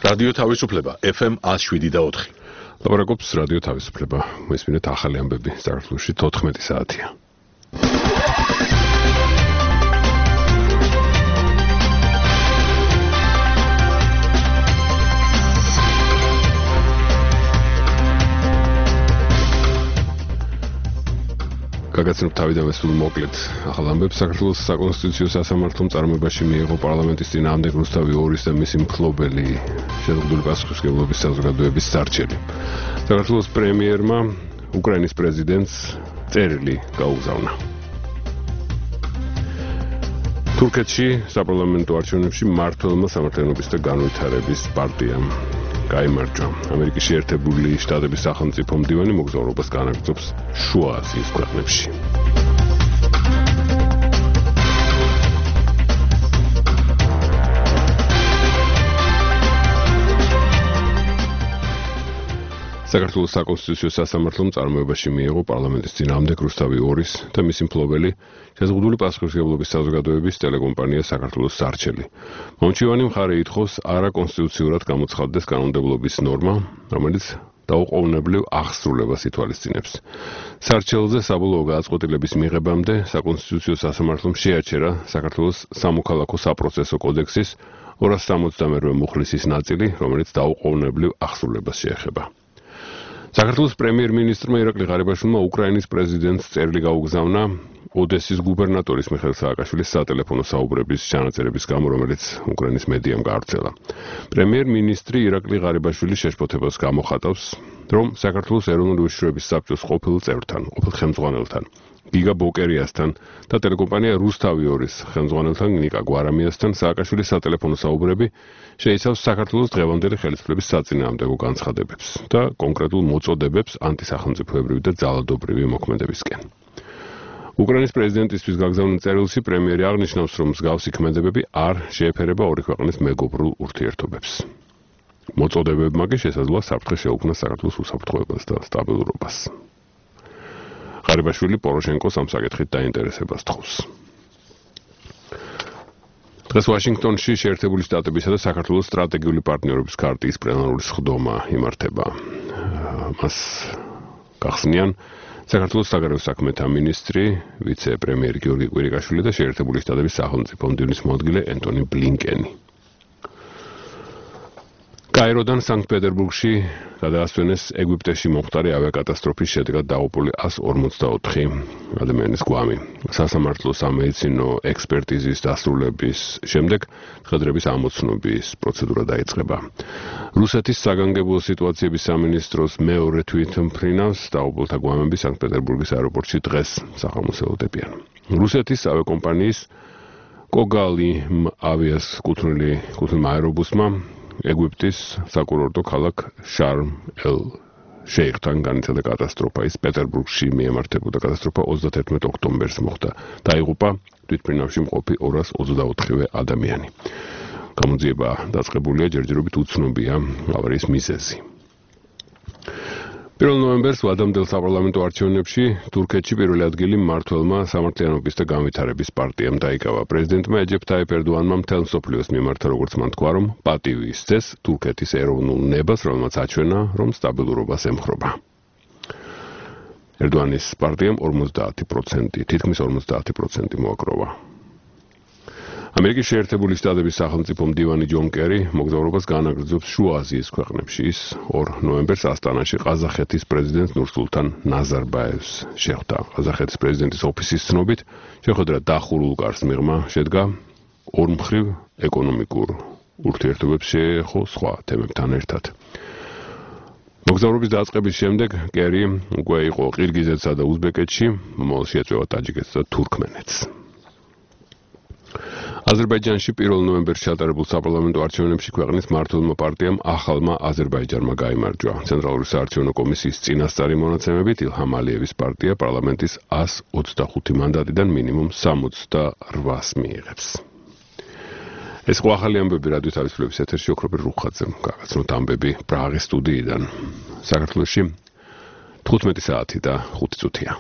რადიო თავისუფლება FM 107.4. ლაპარაკობს რადიო თავისუფლება. მესმინეთ ახალი ამბები საქართველოში 14 საათია. გაგაცნობ თავიდან მესულ მოკლედ ახალ ამბებს. საქართველოს საკონსტიტუციო სასამართლომ წარმოებაში მიიღო პარლამენტის წინააღმდეგ რუსთავი 2-ის და მისი მფლობელი შეზღუდული პასუხისმგებლობის საზოგადოების სარჩელი. საქართველოს პრემიერმა უკრაინის პრეზიდენტს წერილი გაუგზავნა. თურქეთში საპარლამენტო არჩევნებში მმართველმა სამართლიანობის და განვითარების პარტიამ გაიმარჯვა. ამერიკის შეერთებული შტატების სახელმწიფო მდივანი მოგზაურობას განაგრძობს შუა აზიის ქვეყნებში. საქართველოს საკონსტიტუციო სასამართლომ წარმოებაში მიიღო პარლამენტის წინააღმდეგ რუსთავი 2-ის და მისი მფლობელი შეზღუდული პასუხისმგებლობის საზოგადოების ტელეკომპანია საქართველოს სარჩელი. მომჩივანი მხარე ითხოვს არაკონსტიტუციურად გამოცხადდეს კანონმდებლობის ნორმა, რომელიც დაუყოვნებლივ აღსრულებას ითვალისწინებს. სარჩელზე საბოლოო გადაწყვეტილების მიღებამდე საკონსტიტუციო სასამართლომ შეაჩერა საქართველოს სამოქალაქო საპროცესო კოდექსის 268 მუხლისის ნაწილი, რომელიც დაუყოვნებლივ აღსრულებას შეეხება. საქართველოს პრემიერ-მინისტრმა ირაკლი ღარიბაშვილმა უკრაინის პრეზიდენტს წერილი გაუგზავნა ოდესის გუბერნატორის მიხეილ სააკაშვილის სატელეფონო საუბრების ჩანაწერების გამო, რომელიც უკრაინის მედიამ გაავრცელა. პრემიერ-მინისტრი ირაკლი ღარიბაშვილი შეშფოთებას გამოხატავს, რომ საქართველოს ეროვნული უშიშროების საბჭოს ყოფილ წევრთან, ყოფილ ხელმძღვანელთან, გიგა ბოკერიასთან და ტელეკომპანია რუსთავი 2-ის ხელმძღვანელთან ნიკა გვარამიასთან სააკაშვილის სატელეფონო საუბრები შეიცავს საქართველოს დღევანდელი ხელისუფლების საწინააღმდეგო განცხადებებს და კონკრეტულ მოწოდებებს ანტისახელმწიფოებრივი და ძალადობრივი მოქმედებისკენ. უკრაინის პრეზიდენტისთვის გაგზავნილ წერილში პრემიერი აღნიშნავს, რომ მსგავსი ქმედებები არ შეეფერება ორი ქვეყნის მეგობრულ ურთიერთობებს. მოწოდებებმა კი შესაძლოა საფრთხე შეუქმნას საქართველოს უსაფრთხოებას და სტაბილურობას. ღარიბაშვილი პოროშენკოს ამ საკითხით დაინტერესებას თხოვს. დღეს ვაშინგტონში შეერთებული შტატებისა და საქართველოს სტრატეგიული პარტნიორობის ქარტიის პლენარული სხდომა იმართება. მას გახსნიან საქართველოს საგარეო საქმეთა მინისტრი, ვიცე-პრემიერი გიორგი კვირიკაშვილი და შეერთებული შტატების სახელმწიფო მდივნის მოადგილე ენტონი ბლინკენი. კაიროდან სანქტ-პეტერბურგში გადაასვენეს ეგვიპტეში მომხდარი ავიაკატასტროფის შედეგად დაღუპული 144 ადამიანის გვამი. სასამართლო სამედიცინო ექსპერტიზის დასრულების შემდეგ მხედრების ამოცნობის პროცედურა დაიწყება. რუსეთის საგანგებო სიტუაციების სამინისტროს მეორე თვითმფრინავს დაღუპულთა გვამები სანქტ-პეტერბურგის აეროპორტში დღეს სახელმოსელოდებიან. რუსეთის ავიაკომპანიის კოგალი ავიას კუთვნილმა აერობუსმა ეგვიპტის საკურორტო ქალაქ შარმ-ელ-შეიხთან განიცადა კატასტროფა. ის პეტერბურგში მიემართებოდა. კატასტროფა 31 ოქტომბერს მოხდა. დაიღუპა თვითმფრინავში მყოფი 224 ადამიანი. გამოძიება დაწყებულია, ჯერჯერობით უცნობია ავარიის მიზეზი. 1 ნოემბერს ვადამდელ საპარლამენტო არჩევნებში თურქეთში პირველი ადგილი მმართველმა სამართლიანობის და განვითარების პარტიამ დაიკავა. პრეზიდენტმა ეჯებ თაიპ ერდოანმა მთელ მსოფლიოს მიმართა, როგორც მან თქვა, რომ პატივი ისცეს თურქეთის ეროვნულ ნებას, რომელმაც აჩვენა, რომ სტაბილურობას ემხრობა. ერდოანის პარტიამ 50%, თითქმის 50% მოაგროვა. ამერიკის შეერთებული შტატების სახელმწიფო მდივანი ჯონ კერი მოგზაურობას განაგრძობს შუა აზიის ქვეყნებში. ის 2 ნოემბერს ასტანაში ყაზახეთის პრეზიდენტ ნურსულთან ნაზარბაევს შეხვდა. ყაზახეთის პრეზიდენტის ოფისის ცნობით, შეხვედრა დახურულ კარს მიღმა შედგა ორმხრივ ეკონომიკურ ურთიერთობებს შეეხო სხვა თემებთან ერთად. მოგზაურობის დაწყების შემდეგ კერი უკვე იყო ყირგიზეთსა და უზბეკეთში, მომავალში ეწევა ტაჯიკეთს და თურქმენეთს. აზერბაიჯანში 1 ნოემბერს ჩატარებულ საპარლამენტო არჩევნებში ქვეყნის მმართველმა პარტიამ ახალმა აზერბაიჯანმა გაიმარჯვა. ცენტრალური საარჩევნო კომისიის წინასწარი მონაცემებით ილჰამ ალიევის პარტია პარლამენტის 125 მანდატიდან მინიმუმ 68-ს მიიღებს. ეს ხო ახალი ამბები რადიო თავისუფლების ეთერში ოქროპირ რუხაძე გაგაცნოთ ამბები პრაღის სტუდიიდან. საქართველოში 15 საათი და 5 წუთია.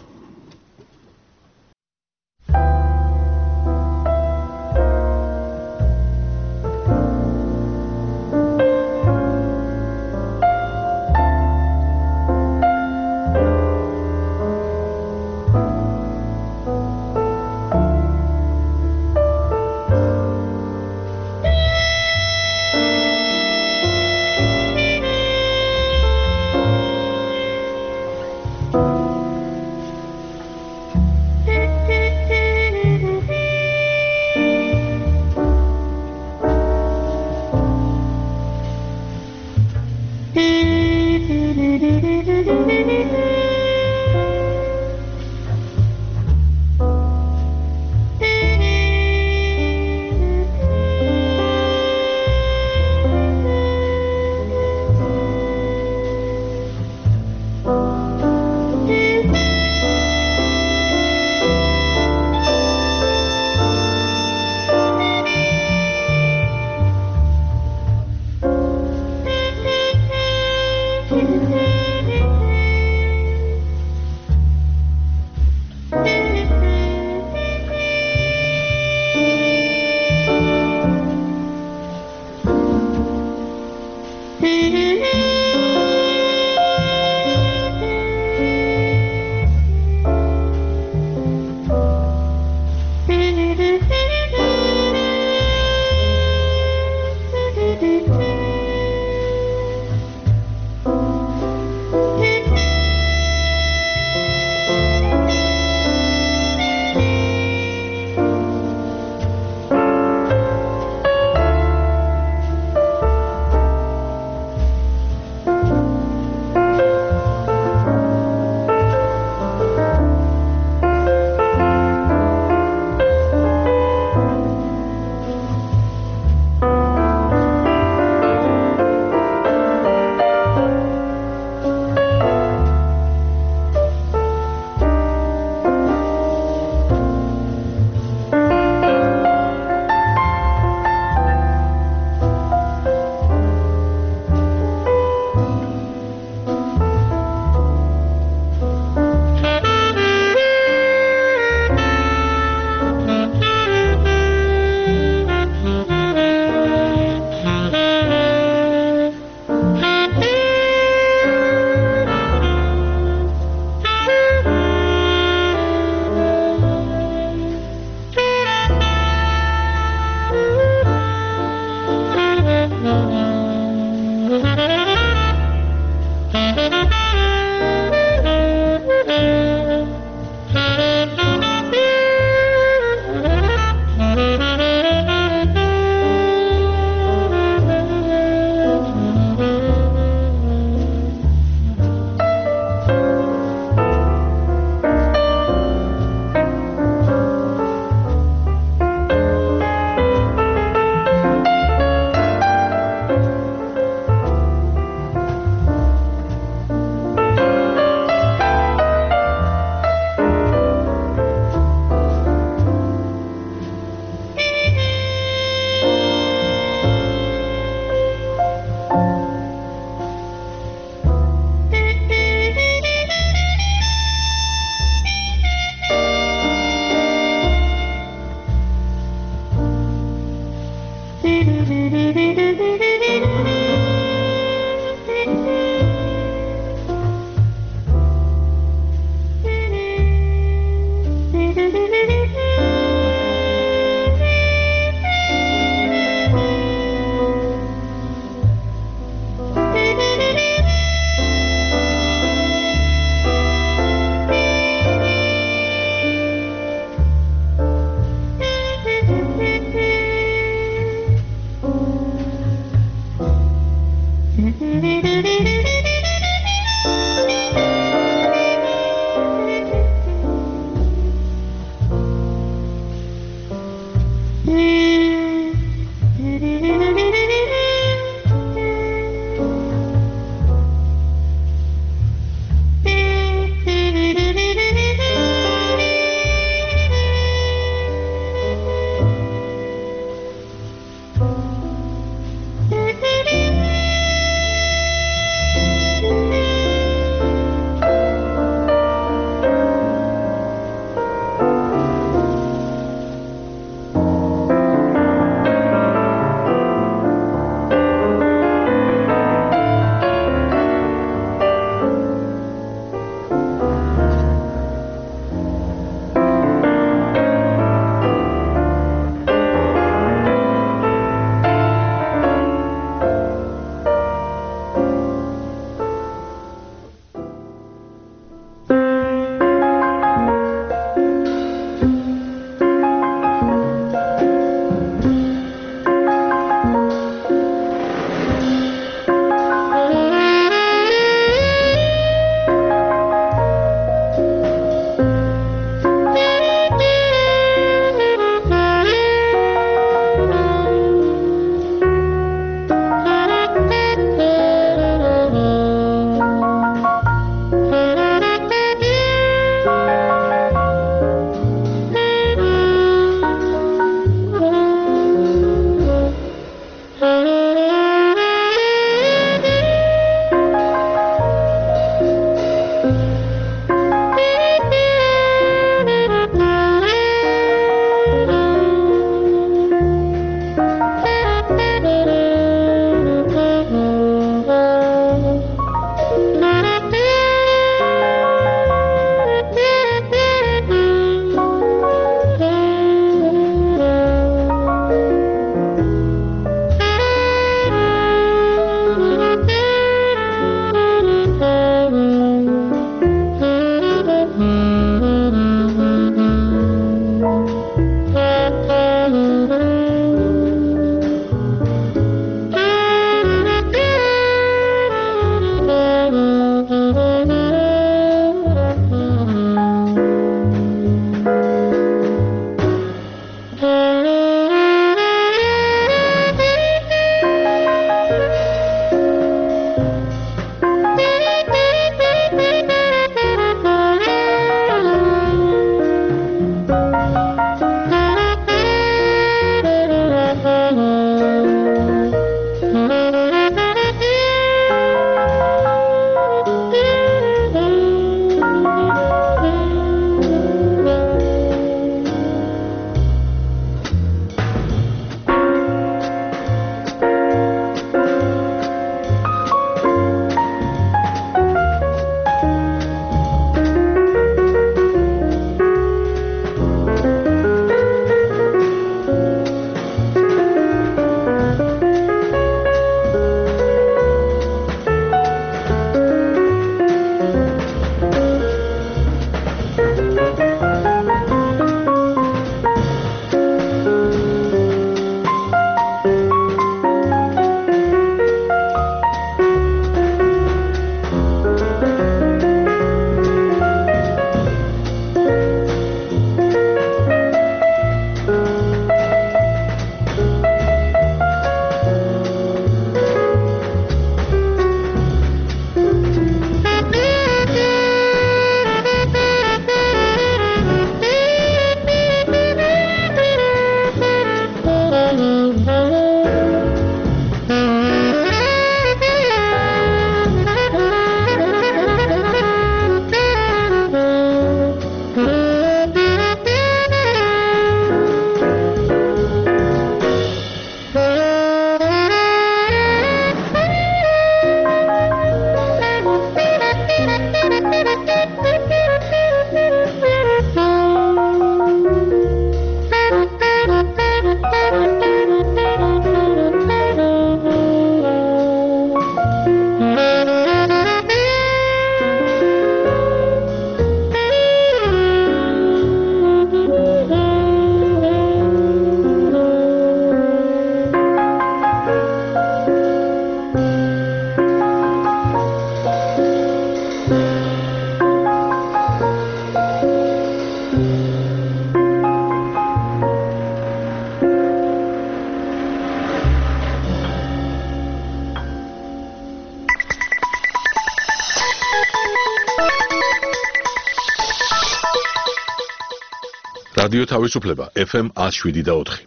რადიო თავისუფლება FM 107.4.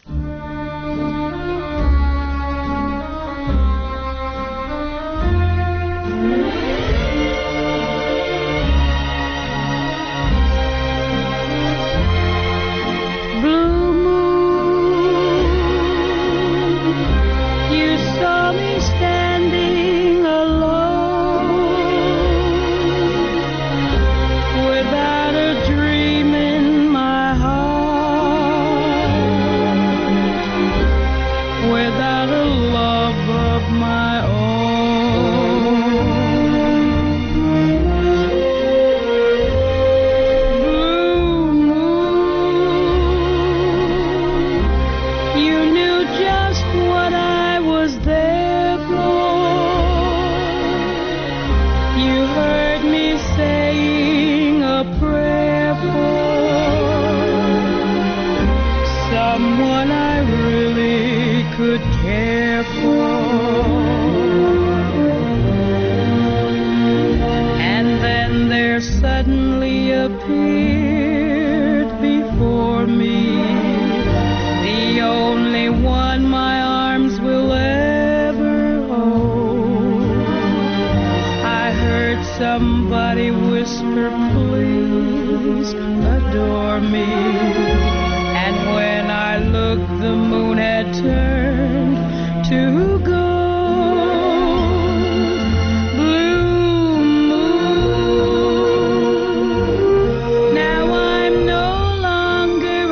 Somebody whisper, please adore me. And when I looked, the moon had turned to gold. Blue moon, now I'm no longer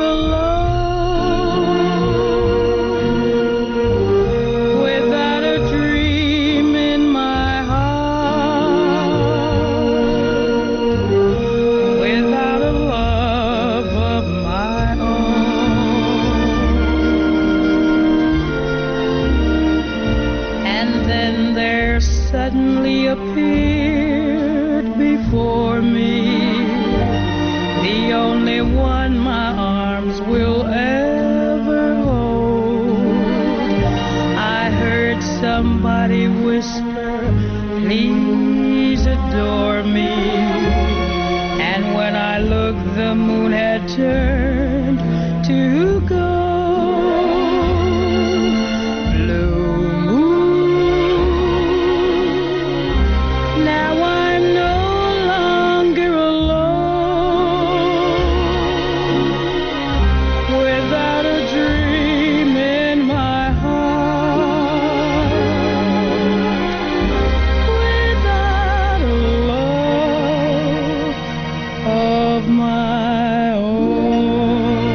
alone. Without a dream in my heart, without a love of my own. And then there suddenly appeared before me the only one my arms will ever hold. I heard somebody whisper, please adore me. And when I looked, the moon had turned to gold. Blue moon, now I'm no longer alone. Without a dream in my heart, without a love of my own.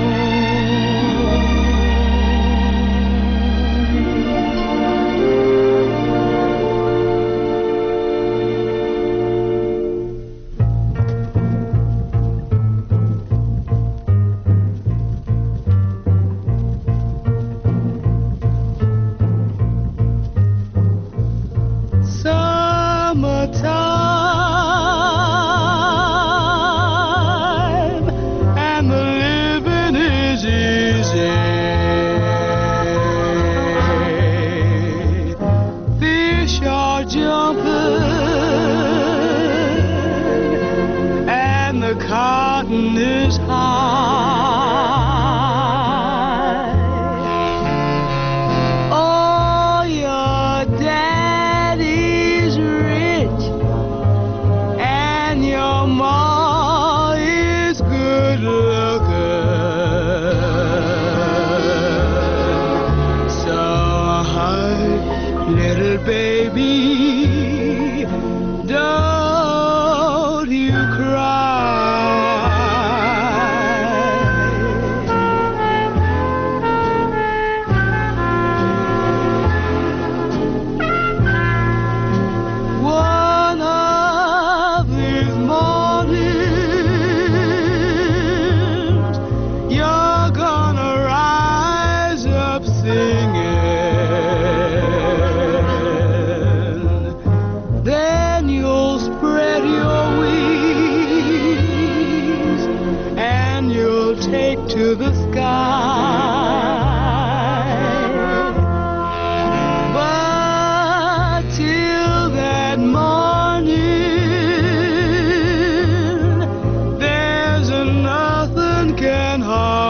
Summertime, and the living is easy. Fish are jumping, and the cotton is high. Oh, your daddy's rich, and your ma is good looking. So, little baby, don't you one of these mornings, you're gonna rise up singing. Then you'll spread your wings and you'll take to the sky. But till that morning, there's nothing can harm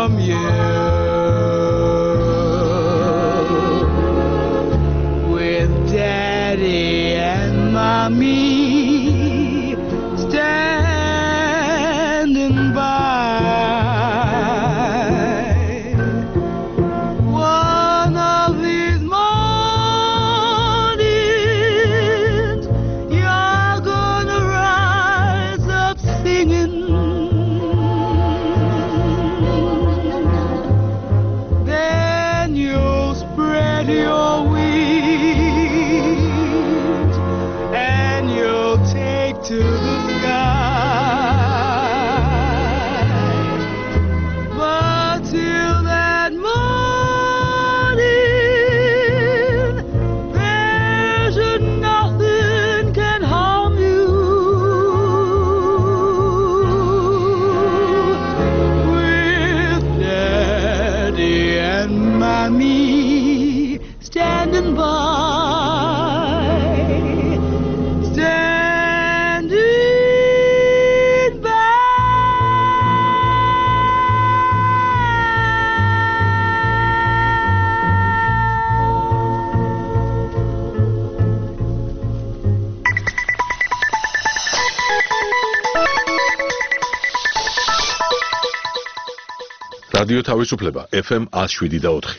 by me, standing by, standing by. რადიო თავისუფლება FM 107.4.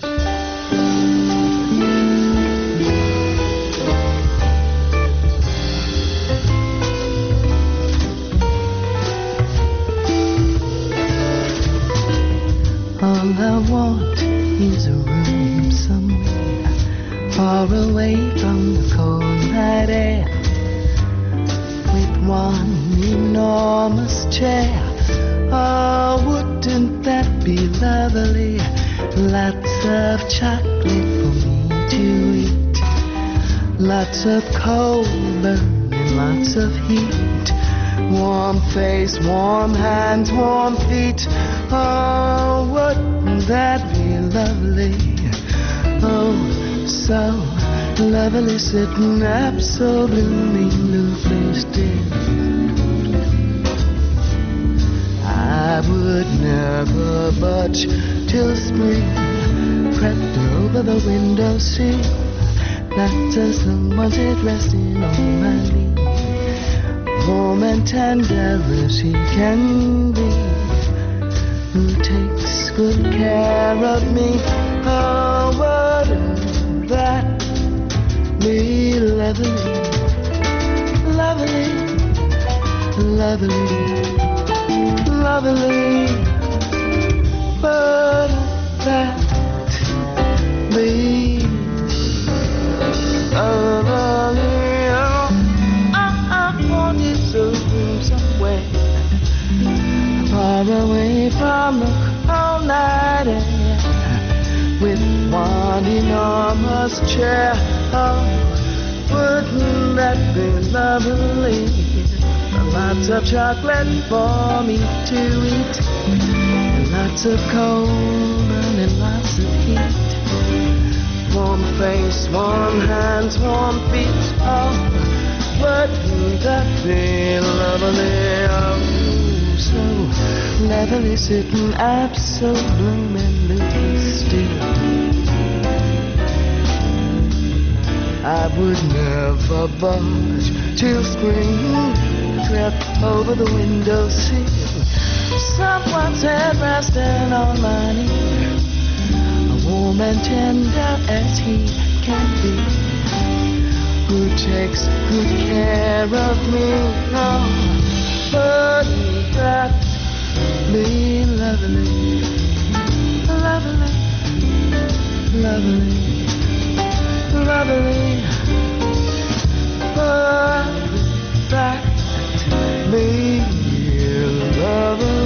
All I want is a room somewhere far away from the cold night air, with one enormous chair. Oh, wouldn't that be lovely? Lots of chocolate for me to eat, lots of coal burning, lots of heat, warm face, warm hands, warm feet. Oh, wouldn't that be lovely? Oh, so lovely, sitting absolutely still. I would never budge till spring crept over the windowsill. That's as someone sit resting on my knee, warm and tender as he can be, who takes good care of me. Oh, wouldn't that be lovely, lovely, lovely, lovely? Wouldn't that be lovely? Oh, I wanted to be somewhere far away from the cold night air, with one enormous chair. Oh, wouldn't that be lovely? Lots of chocolate for me to eat, and lots of coal burning, lots of heat, warm face, warm hands, warm feet. Oh, wouldn't that be lovely? Oh, so lovely, sitting absolutely still. I would never budge till spring crept over the windowsill, someone's head resting on my knee, warm and tender as he can be, who takes good care of me. Oh, wouldn't that be lovely, lovely, lovely, lovely? Wouldn't that be lovely?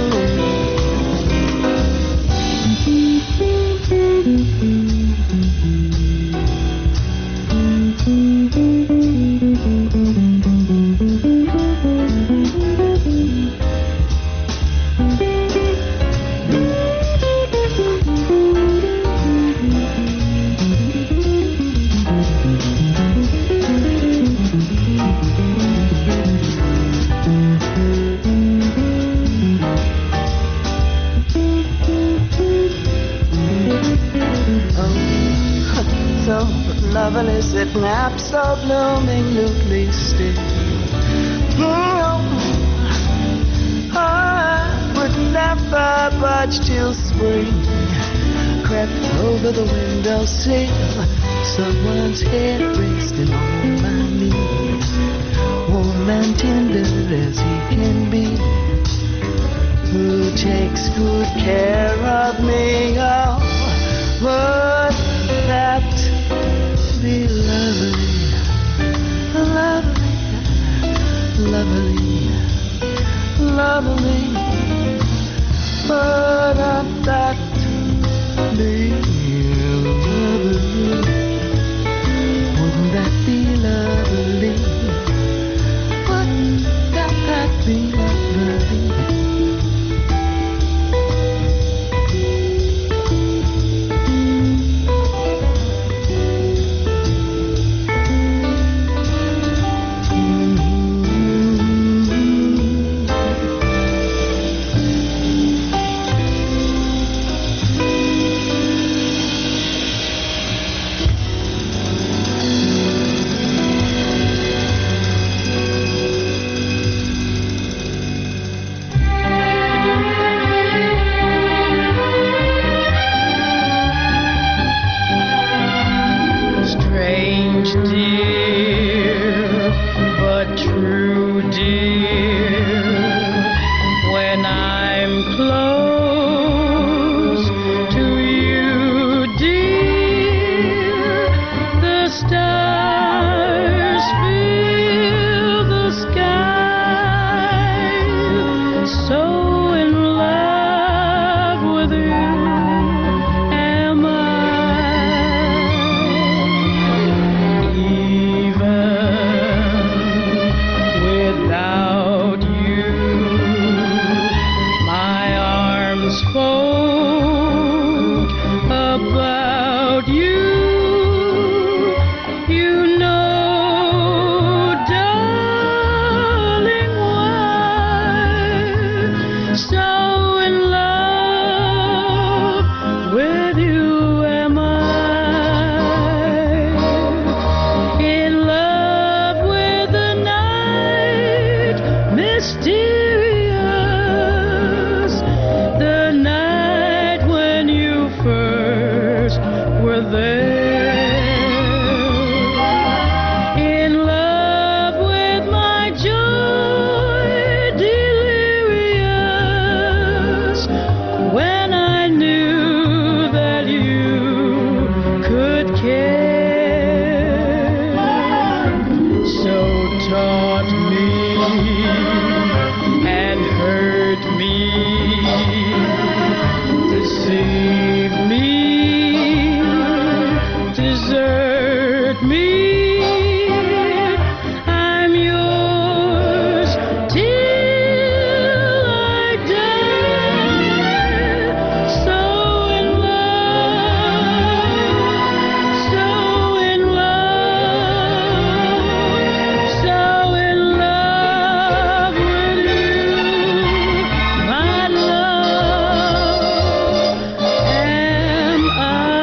Lovely, sitting absolutely still. I would never budge till spring crept over the windowsill, someone's head resting on my knee, warm and tender as he can be, who takes good care of me. Oh, would that be lovely, lovely, lovely, lovely? Wouldn't that be lovely? Wouldn't that be lovely? Wouldn't that be lovely? about you. You know, darling, why so in love with you am I. In love with the night, mysterious, the night when you first were there. In love with my joy delirious, when I knew that you could care. So taught me and hurt me, deceive me, desert me. I'm yours till I die. So in love, so in love, so in love with you, my love, am I.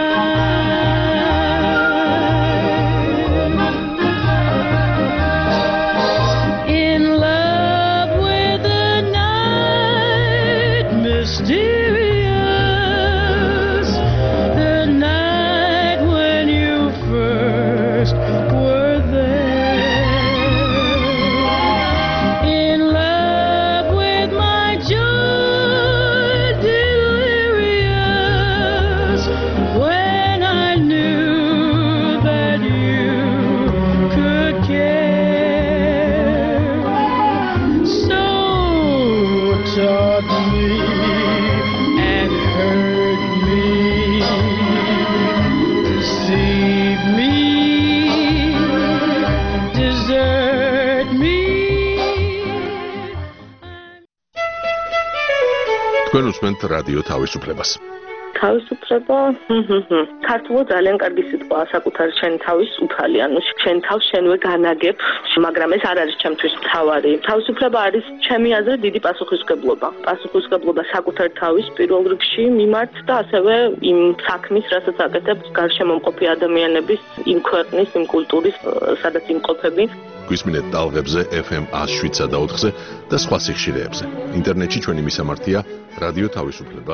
In love with the night, mysterious, the night when you first were there. In love with my joy delirious, when I knew that you could care. So taught me and hurt me, deceive me, desert me. თქვენ უსმენთ რადიო თავისუფლებას. თავისუფლება ქართულად ძალიან კარგი სიტყვაა საკუთარი შენი თავის უფალი, ანუ შენ თავს შენვე განაგებ, მაგრამ ეს არ არის ჩემთვის მთავარი. თავისუფლება არის ჩემი აზრით დიდი პასუხისმგებლობა. პასუხისმგებლობა საკუთარი თავის პირველ რიგში მიმართ და ასევე იმ საქმის, რასაც აკეთებ გარშემომყოფი ადამიანების, იმ ქვეყნის, იმ კულტურის, სადაც იმყოფები. გვისმინეთ ტალღებზე FM 107-4-ზე და სხვა სიხშირეებზე. ინტერნეტში ჩვენი მისამართია radio-tavisupleba.am